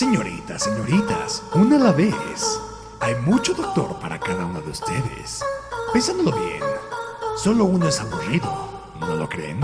Señoritas, señoritas, una a la vez. Hay mucho doctor para cada uno de ustedes. Pensándolo bien, solo uno es aburrido, ¿no lo creen?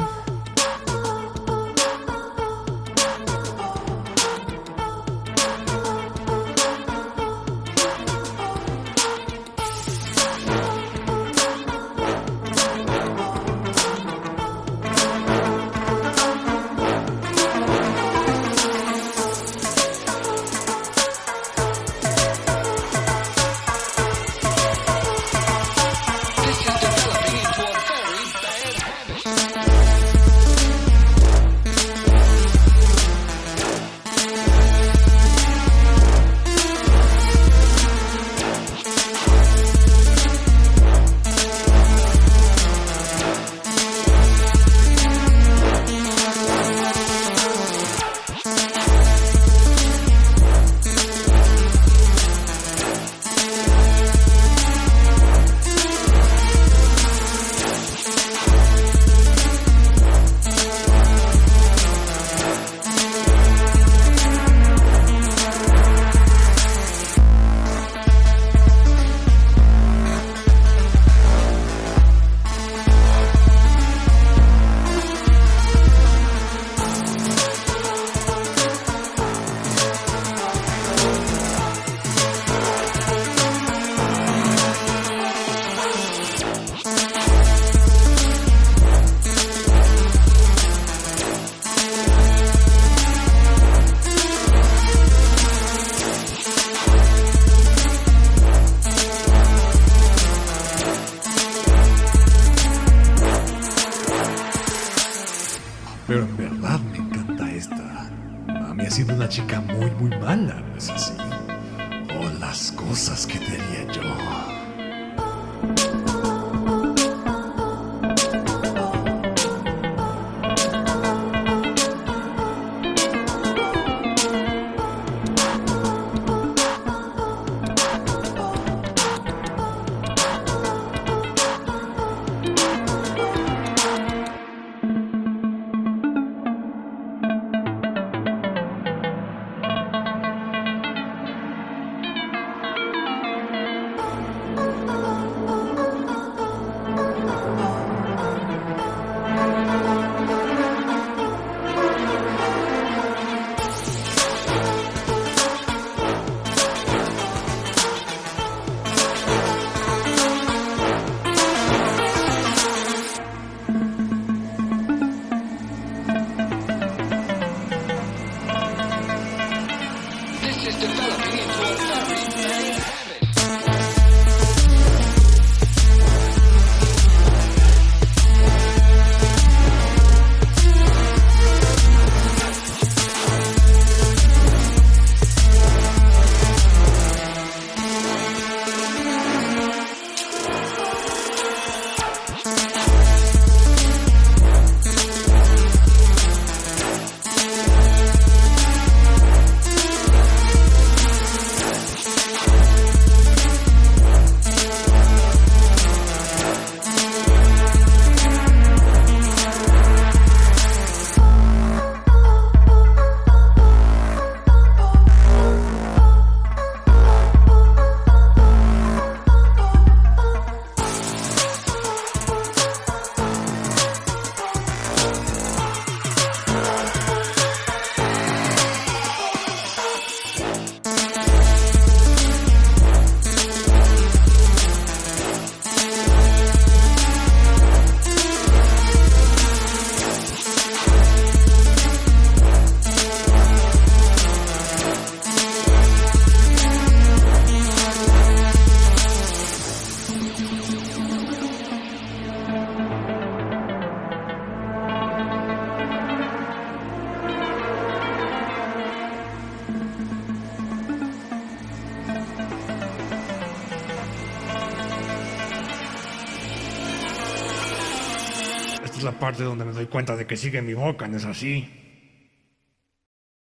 Pero en verdad me encanta esta. Mami ha sido una chica muy mala, ¿no es así? Oh, las cosas que te haría yo. Esta es la parte donde me doy cuenta de que sigue mi boca, ¿no es así?